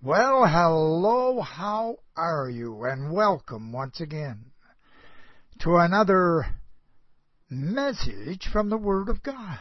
Well, hello, how are you? And welcome once again to another message from the Word of God.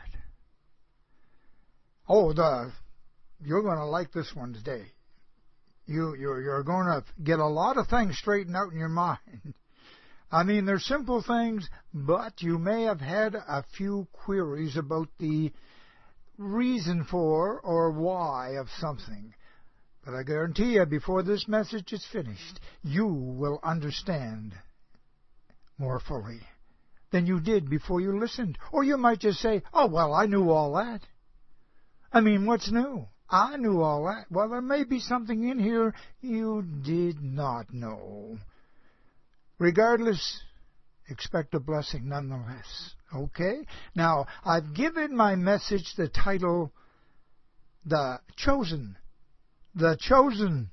You're going to like this one today. You're going to get a lot of things straightened out in your mind. I mean, they're simple things, but you may have had a few queries about the reason for or why of something. But I guarantee you, before this message is finished, you will understand more fully than you did before you listened. Or you might just say, oh, well, I knew all that. I mean, what's new? I knew all that. Well, there may be something in here you did not know. Regardless, expect a blessing nonetheless. Okay? Now, I've given my message the title, The Chosen. The Chosen.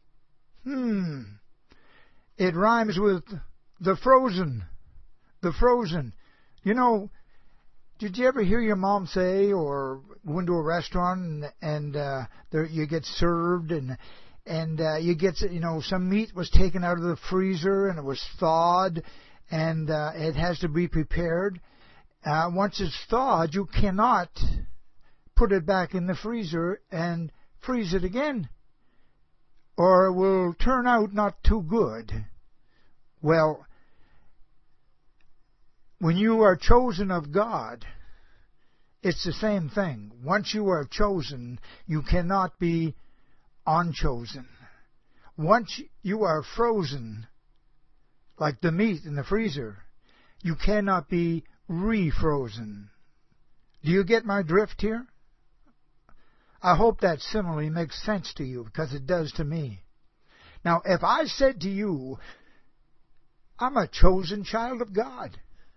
It rhymes with the frozen. The frozen. You know, did you ever hear your mom say, or go into a restaurant and there you get served and you get, some meat was taken out of the freezer and it was thawed and it has to be prepared. Once it's thawed, you cannot put it back in the freezer and freeze it again, or it will turn out not too good. Well, when you are chosen of God, it's the same thing. Once you are chosen, you cannot be unchosen. Once you are frozen, like the meat in the freezer, you cannot be refrozen. Do you get my drift here? I hope that simile makes sense to you, because it does to me. Now, if I said to you, I'm a chosen child of God,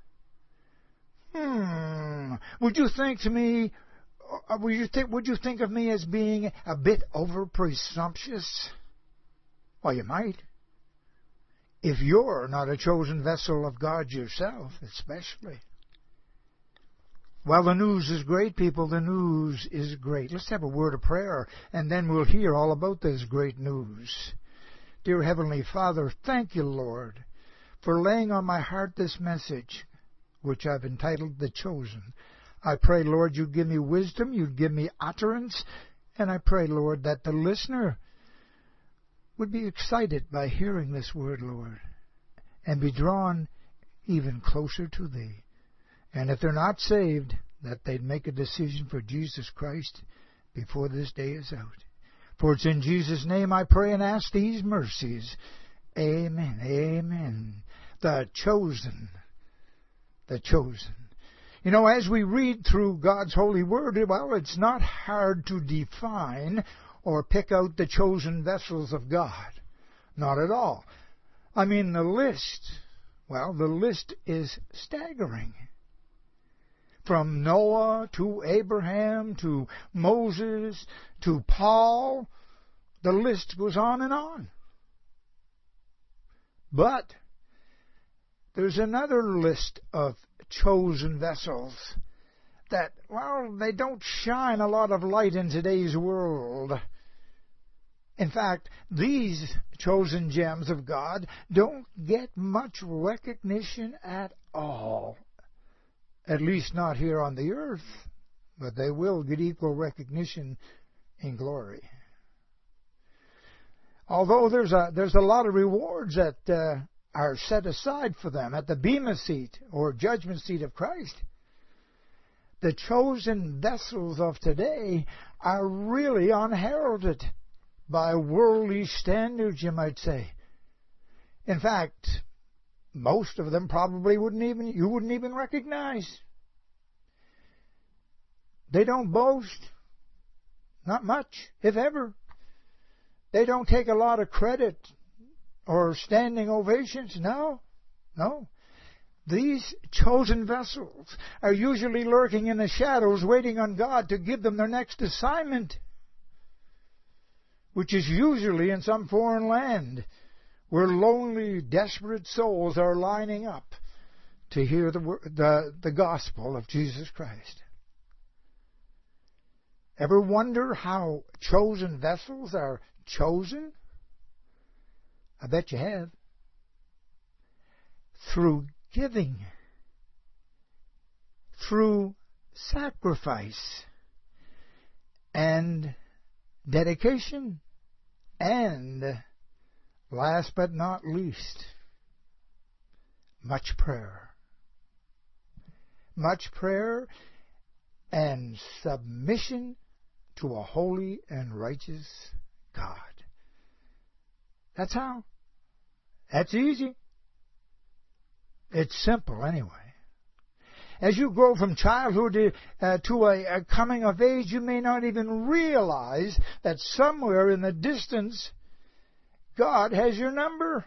would you think to me, would you think of me as being a bit over presumptuous? Well, you might. If you're not a chosen vessel of God yourself, especially. Well, the news is great, people. The news is great. Let's have a word of prayer, and then we'll hear all about this great news. Dear Heavenly Father, thank you, Lord, for laying on my heart this message, which I've entitled The Chosen. I pray, Lord, you'd give me wisdom, you'd give me utterance, and I pray, Lord, that the listener would be excited by hearing this word, Lord, and be drawn even closer to Thee. And if they're not saved, that they'd make a decision for Jesus Christ before this day is out. For it's in Jesus' name I pray and ask these mercies. Amen. Amen. The chosen. The chosen. You know, as we read through God's holy word, well, it's not hard to define or pick out the chosen vessels of God. Not at all. I mean, the list is staggering. From Noah to Abraham to Moses to Paul, the list goes on and on. But there's another list of chosen vessels that, well, they don't shine a lot of light in today's world. In fact, these chosen gems of God don't get much recognition at all. At least not here on the earth, but they will get equal recognition in glory. Although there's a lot of rewards that are set aside for them at the Bema seat or judgment seat of Christ, the chosen vessels of today are really unheralded by worldly standards, you might say. In fact, most of them probably you wouldn't even recognize. They don't boast. Not much, if ever. They don't take a lot of credit or standing ovations. No. These chosen vessels are usually lurking in the shadows, waiting on God to give them their next assignment, which is usually in some foreign land, where lonely, desperate souls are lining up to hear the gospel of Jesus Christ. Ever wonder how chosen vessels are chosen? I bet you have. Through giving, through sacrifice, and dedication, and last but not least, much prayer. Much prayer and submission to a holy and righteous God. That's how. That's easy. It's simple anyway. As you grow from childhood to a coming of age, you may not even realize that somewhere in the distance, God has your number.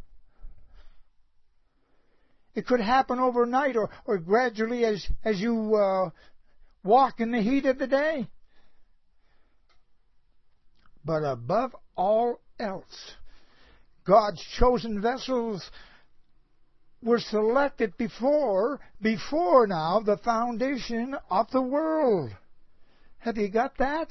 It could happen overnight or gradually as you walk in the heat of the day. But above all else, God's chosen vessels were selected before now the foundation of the world. Have you got that?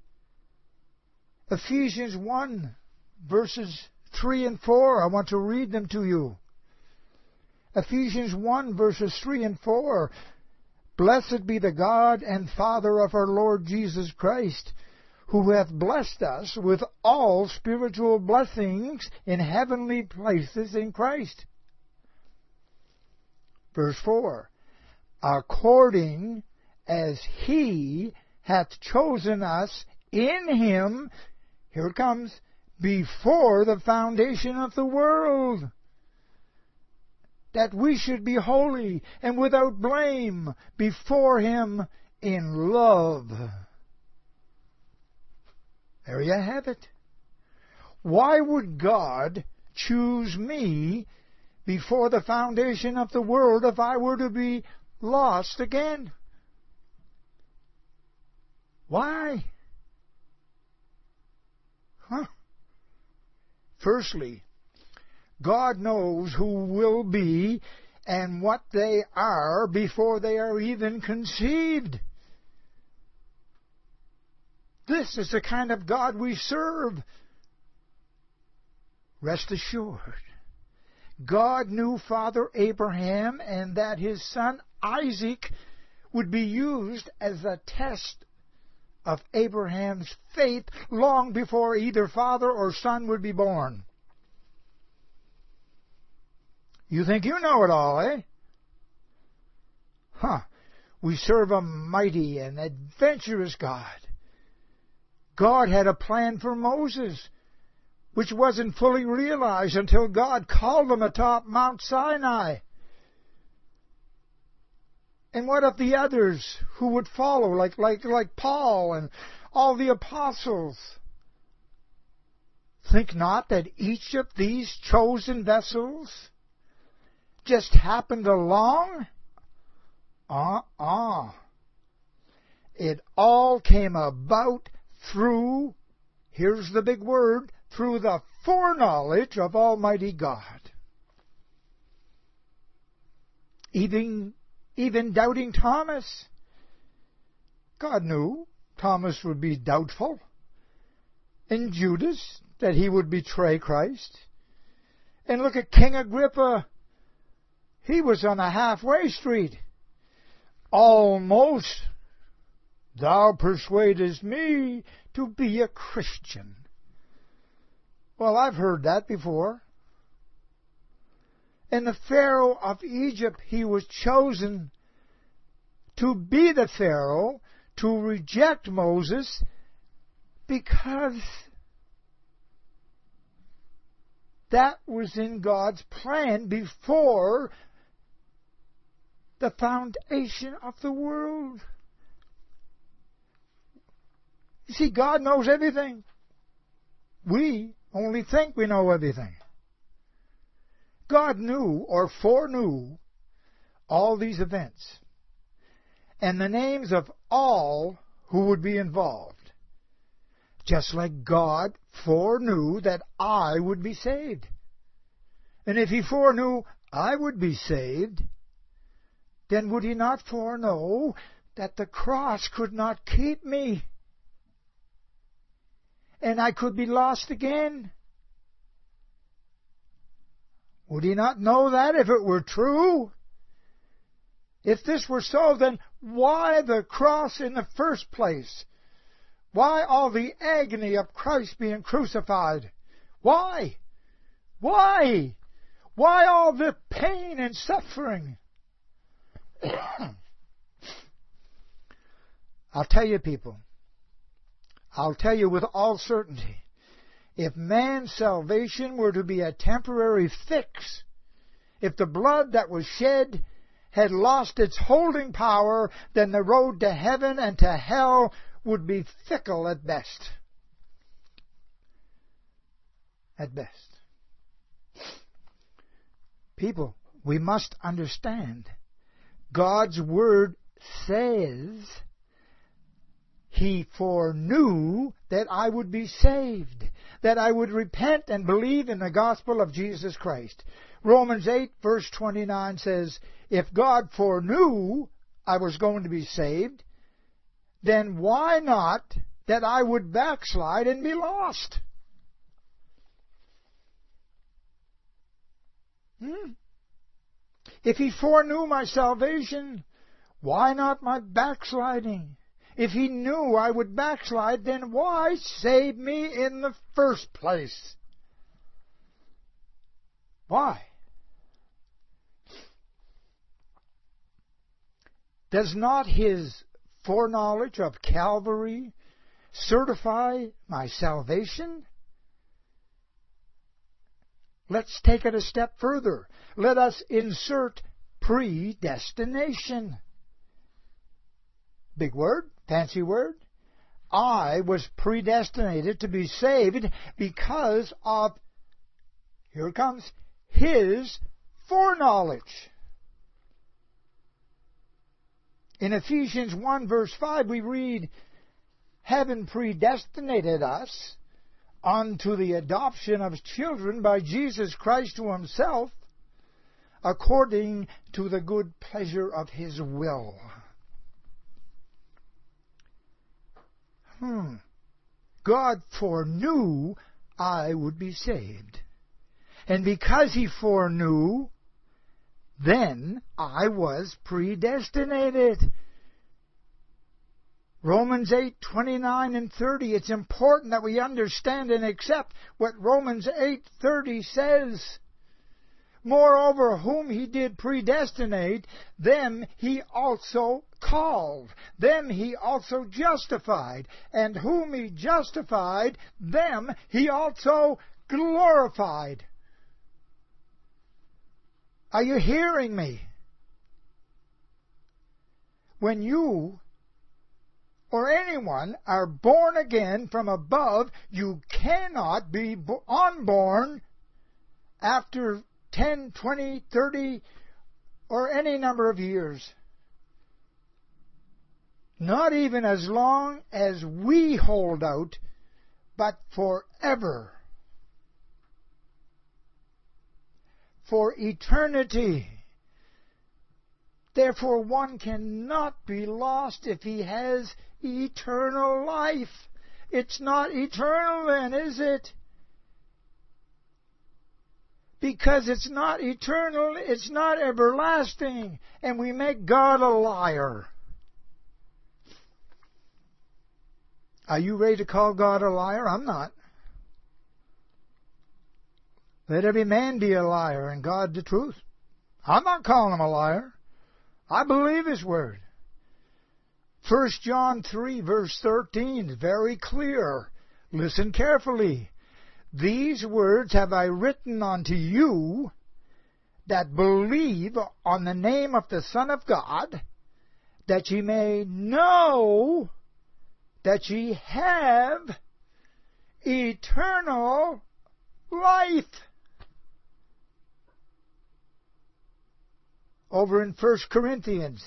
Ephesians 1, verses 3 and 4. I want to read them to you. Ephesians 1, verses 3 and 4. Blessed be the God and Father of our Lord Jesus Christ, who hath blessed us with all spiritual blessings in heavenly places in Christ. Verse 4. According as He hath chosen us in Him, here it comes, before the foundation of the world, that we should be holy and without blame before Him in love. There you have it. Why would God choose me before the foundation of the world if I were to be lost again? Why? Firstly, God knows who will be and what they are before they are even conceived. This is the kind of God we serve. Rest assured, God knew Father Abraham and that his son Isaac would be used as a test of Abraham's faith long before either father or son would be born. You think you know it all, eh? We serve a mighty and adventurous God. God had a plan for Moses, which wasn't fully realized until God called him atop Mount Sinai. And what of the others who would follow, like Paul and all the apostles? Think not that each of these chosen vessels just happened along? It all came about through, here's the big word, through the foreknowledge of Almighty God. Even doubting Thomas. God knew Thomas would be doubtful. And Judas, that he would betray Christ. And look at King Agrippa. He was on a halfway street. Almost, thou persuadest me to be a Christian. Well, I've heard that before. And the Pharaoh of Egypt, he was chosen to be the Pharaoh, to reject Moses, because that was in God's plan before the foundation of the world. You see, God knows everything. We only think we know everything. God knew or foreknew all these events and the names of all who would be involved, just like God foreknew that I would be saved. And if He foreknew I would be saved, then would He not foreknow that the cross could not keep me? and I could be lost again? Would he not know that if it were true? If this were so, then why the cross in the first place? Why all the agony of Christ being crucified? Why? Why? Why all the pain and suffering? I'll tell you, people, I'll tell you with all certainty, if man's salvation were to be a temporary fix, if the blood that was shed had lost its holding power, then the road to heaven and to hell would be fickle at best. At best. People, we must understand, God's Word says He foreknew that I would be saved, that I would repent and believe in the gospel of Jesus Christ. Romans 8 verse 29 says, if God foreknew I was going to be saved, then why not that I would backslide and be lost? If He foreknew my salvation, why not my backsliding? If He knew I would backslide, then why save me in the first place? Why? Does not His foreknowledge of Calvary certify my salvation? Let's take it a step further. Let us insert predestination. Big word, fancy word. I was predestinated to be saved because of, here it comes, His foreknowledge. In Ephesians 1 verse 5 we read, having predestinated us unto the adoption of children by Jesus Christ to Himself, according to the good pleasure of His will. God foreknew I would be saved. And because He foreknew, then I was predestinated. Romans 8:29 and 30. It's important that we understand and accept what Romans 8:30 says. Moreover, whom He did predestinate, them He also called. Them He also justified. And whom He justified, them He also glorified. Are you hearing me? When you or anyone are born again from above, you cannot be unborn after 10, 20, 30, or any number of years. Not even as long as we hold out, but forever. For eternity. Therefore, one cannot be lost if he has eternal life. It's not eternal then, is it? Because it's not eternal, it's not everlasting, and we make God a liar. Are you ready to call God a liar? I'm not. Let every man be a liar and God the truth. I'm not calling him a liar. I believe His Word. 1 John 3 verse 13 is very clear. Listen carefully. These words have I written unto you that believe on the name of the Son of God, that ye may know that ye have eternal life. Over in 1 Corinthians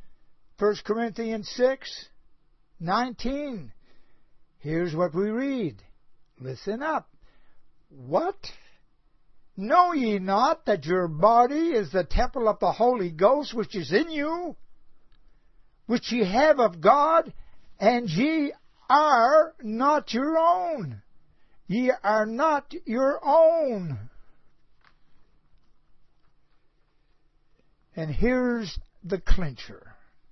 6:19. Here's what we read. Listen up. What? Know ye not that your body is the temple of the Holy Ghost which is in you, which ye have of God, and ye are not your own? Ye are not your own. And here's the clincher.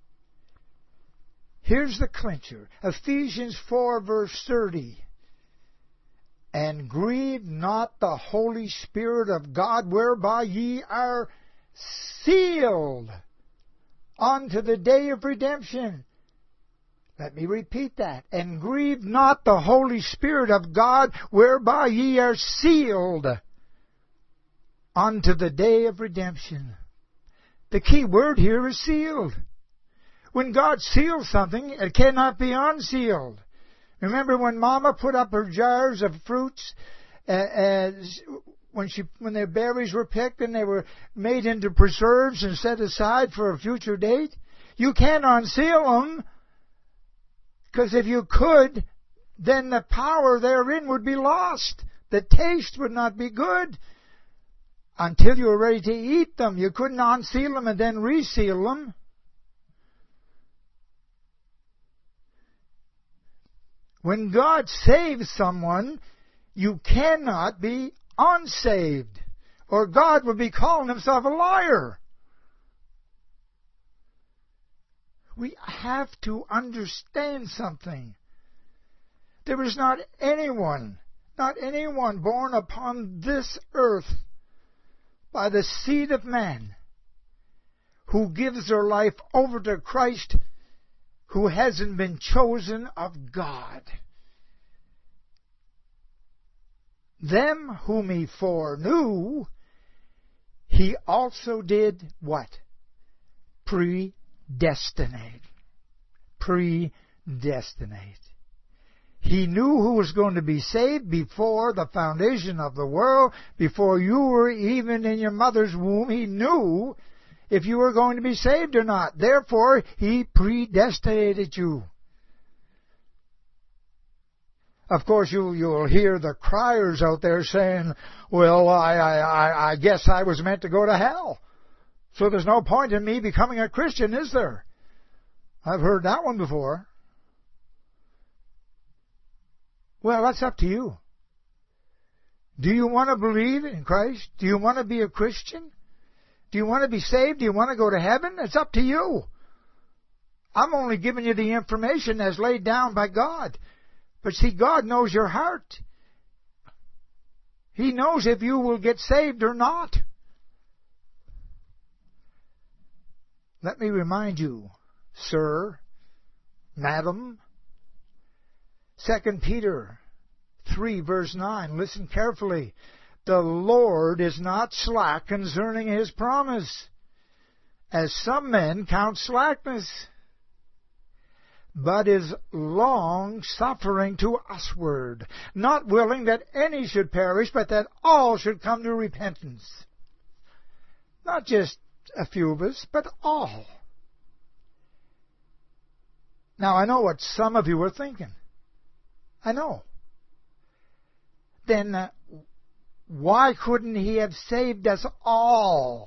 Here's the clincher. Ephesians 4 verse 30. And grieve not the Holy Spirit of God, whereby ye are sealed unto the day of redemption. Let me repeat that. And grieve not the Holy Spirit of God, whereby ye are sealed unto the day of redemption. The key word here is sealed. When God seals something, it cannot be unsealed. Remember when Mama put up her jars of fruits when their berries were picked and they were made into preserves and set aside for a future date? You can't unseal them, because if you could, then the power therein would be lost. The taste would not be good until you were ready to eat them. You couldn't unseal them and then reseal them. When God saves someone, you cannot be unsaved, or God would be calling himself a liar. We have to understand something. There is not anyone born upon this earth by the seed of man who gives their life over to Christ who hasn't been chosen of God. Them whom he foreknew, he also did what? Predestinate. Predestinate. He knew who was going to be saved before the foundation of the world, before you were even in your mother's womb. He knew if you were going to be saved or not. Therefore, he predestinated you. Of course, you'll hear the criers out there saying, well, I guess I was meant to go to hell, so there's no point in me becoming a Christian, is there? I've heard that one before. Well, that's up to you. Do you want to believe in Christ? Do you want to be a Christian? Do you want to be saved? Do you want to go to heaven? It's up to you. I'm only giving you the information as laid down by God. But see, God knows your heart. He knows if you will get saved or not. Let me remind you, sir, madam, 2 Peter 3 verse 9. Listen carefully. The Lord is not slack concerning his promise, as some men count slackness, but is long-suffering to usward, not willing that any should perish, but that all should come to repentance. Not just a few of us, but all. Now, I know what some of you are thinking. I know. Then why couldn't he have saved us all?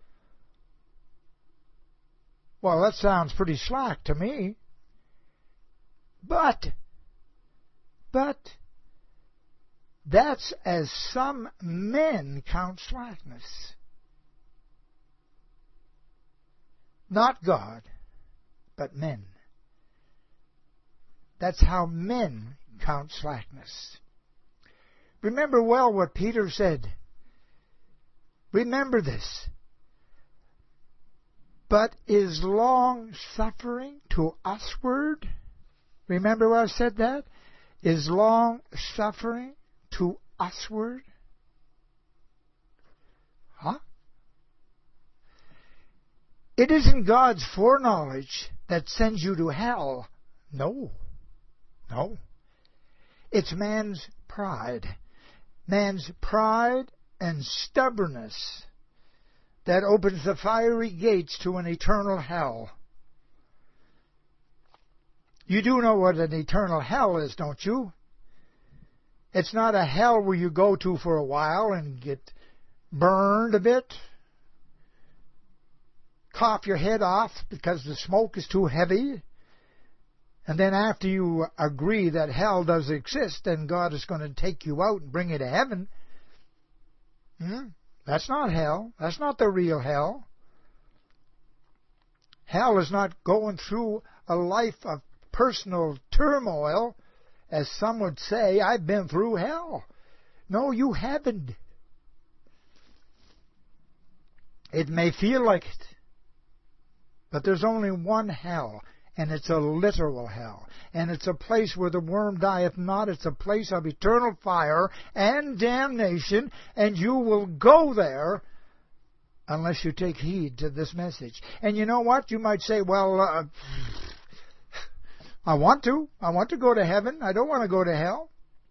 Well, that sounds pretty slack to me. But that's as some men count slackness. Not God, but men. That's how men count slackness. Remember well what Peter said. Remember this. But is long-suffering to usward? Remember where I said that? Is long-suffering to usward? Huh? It isn't God's foreknowledge that sends you to hell. No. No. It's man's pride. Man's pride and stubbornness that opens the fiery gates to an eternal hell. You do know what an eternal hell is, don't you? It's not a hell where you go to for a while and get burned a bit, cough your head off because the smoke is too heavy, And then after you agree that hell does exist, then God is going to take you out and bring you to heaven. That's not hell. That's not the real hell. Hell is not going through a life of personal turmoil, as some would say, I've been through hell. No, you haven't. It may feel like it, but there's only one hell, and it's a literal hell. And it's a place where the worm dieth not. It's a place of eternal fire and damnation, and you will go there unless you take heed to this message. And you know what? You might say, well, I want to go to heaven. I don't want to go to hell.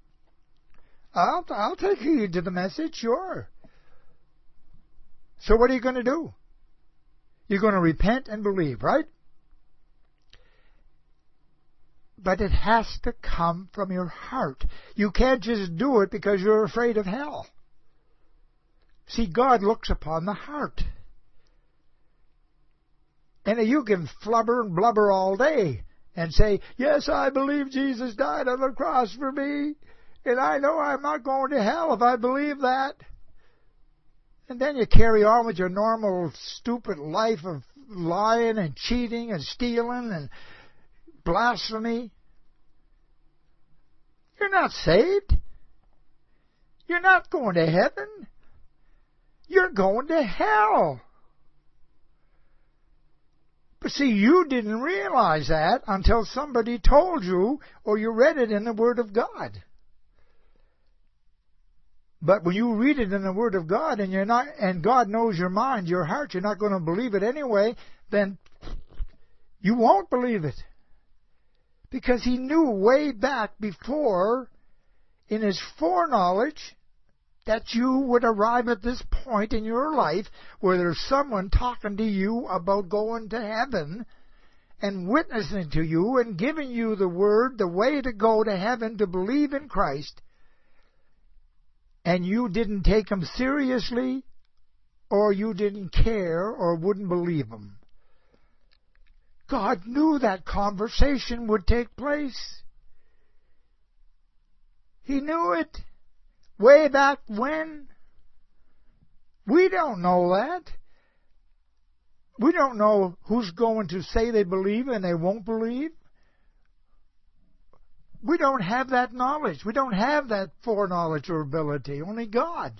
I'll take heed to the message, sure. So what are you going to do? You're going to repent and believe, right? But it has to come from your heart. You can't just do it because you're afraid of hell. See, God looks upon the heart. And you can flubber and blubber all day and say, yes, I believe Jesus died on the cross for me, and I know I'm not going to hell if I believe that. And then you carry on with your normal stupid life of lying and cheating and stealing and blasphemy. You're not saved. You're not going to heaven. You're going to hell. But see, you didn't realize that until somebody told you or you read it in the Word of God. But when you read it in the Word of God and God knows your mind, your heart, you're not going to believe it anyway, then you won't believe it. Because He knew way back before, in His foreknowledge, that you would arrive at this point in your life where there's someone talking to you about going to heaven and witnessing to you and giving you the word, the way to go to heaven, to believe in Christ, and you didn't take Him seriously, or you didn't care or wouldn't believe Him. God knew that conversation would take place. He knew it. Way back when? We don't know that. We don't know who's going to say they believe and they won't believe. We don't have that knowledge. We don't have that foreknowledge or ability. Only God.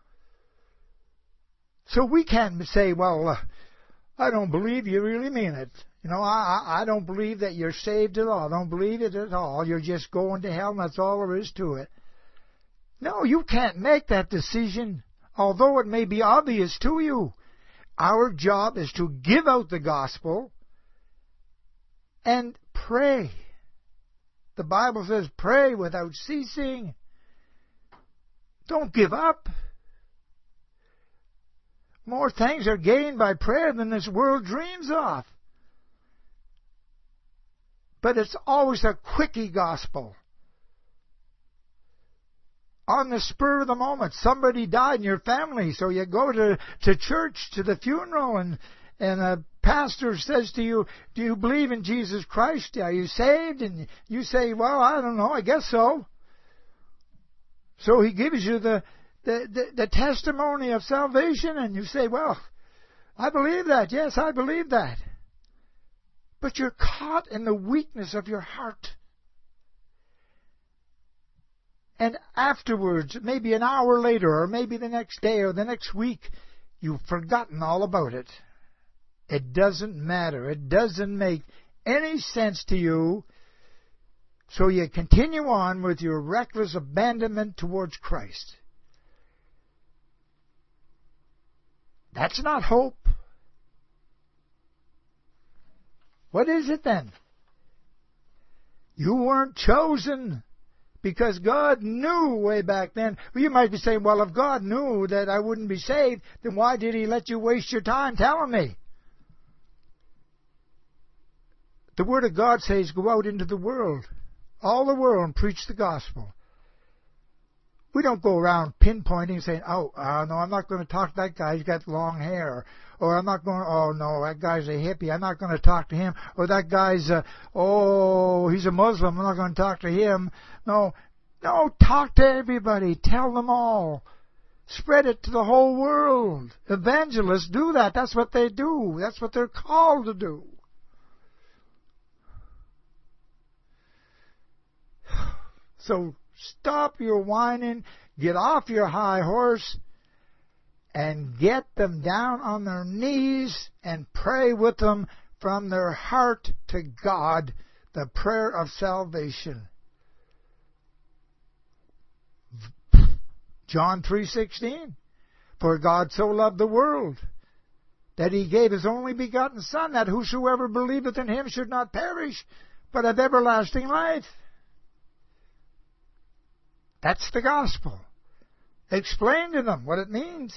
So we can't say, well, I don't believe you really mean it. You know, I don't believe that you're saved at all. I don't believe it at all. You're just going to hell and that's all there is to it. No, you can't make that decision, although it may be obvious to you. Our job is to give out the gospel and pray. The Bible says pray without ceasing. Don't give up. More things are gained by prayer than this world dreams of. But it's always a quickie gospel. On the spur of the moment, somebody died in your family, so you go to church, to the funeral, and a pastor says to you, do you believe in Jesus Christ? Are you saved? And you say, well, I don't know, I guess so. So he gives you the testimony of salvation, and you say, well, I believe that. Yes, I believe that. But you're caught in the weakness of your heart. And afterwards, maybe an hour later, or maybe the next day or the next week, you've forgotten all about it. It doesn't matter. It doesn't make any sense to you. So you continue on with your reckless abandonment towards Christ. That's not hope. What is it then? You weren't chosen because God knew way back then. Well, you might be saying, well, if God knew that I wouldn't be saved, then why did He let you waste your time telling me? The Word of God says, go out into the world, all the world, and preach the gospel. We don't go around pinpointing saying, no, I'm not going to talk to that guy. He's got long hair. Or I'm not going, oh, no, that guy's a hippie. I'm not going to talk to him. Or that guy's, he's a Muslim. I'm not going to talk to him. No, talk to everybody. Tell them all. Spread it to the whole world. Evangelists do that. That's what they do. That's what they're called to do. So stop your whining, get off your high horse, and get them down on their knees and pray with them from their heart to God, the prayer of salvation. John 3:16, for God so loved the world that He gave His only begotten Son, that whosoever believeth in Him should not perish, but have everlasting life. That's the gospel. Explain to them what it means.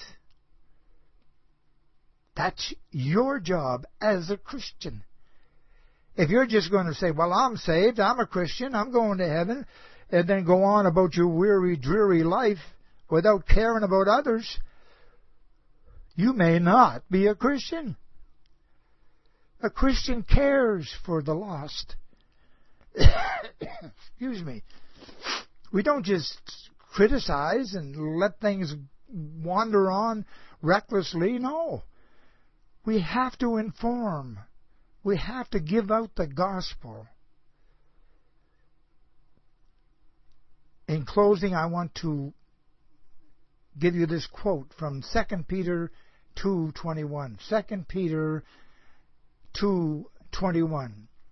That's your job as a Christian. If you're just going to say, well, I'm saved, I'm a Christian, I'm going to heaven, and then go on about your weary, dreary life without caring about others, you may not be a Christian. A Christian cares for the lost. Excuse me. We don't just criticize and let things wander on recklessly. No. We have to inform. We have to give out the gospel. In closing, I want to give you this quote from 2 Peter 2:21. 2 Peter 2:21.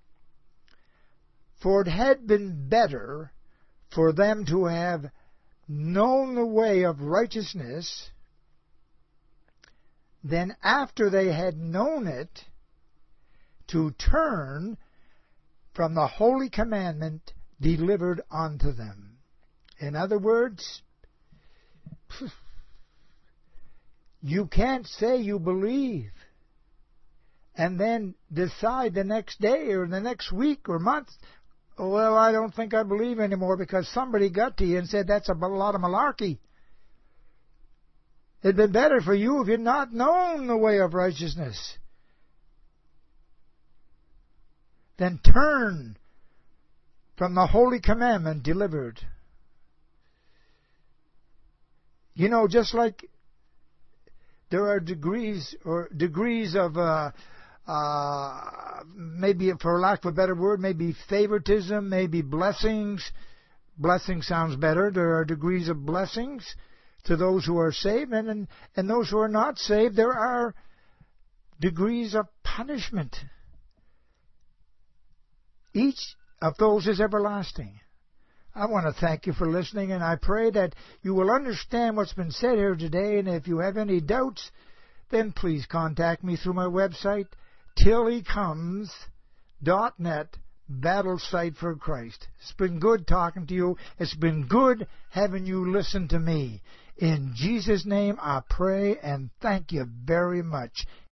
For it had been better for them to have known the way of righteousness than after they had known it to turn from the holy commandment delivered unto them. In other words, you can't say you believe and then decide the next day or the next week or month, well, I don't think I believe anymore because somebody got to you and said that's a lot of malarkey. It'd been better for you if you'd not known the way of righteousness. Then turn from the holy commandment delivered. You know, just like there are degrees of maybe, for lack of a better word, maybe favoritism, maybe blessings. Blessing sounds better. There are degrees of blessings to those who are saved, and those who are not saved, there are degrees of punishment. Each of those is everlasting. I want to thank you for listening, and I pray that you will understand what's been said here today, and if you have any doubts, then please contact me through my website, tillhecomes.net, Battle Site for Christ. It's been good talking to you. It's been good having you listen to me. In Jesus' name I pray and thank you very much.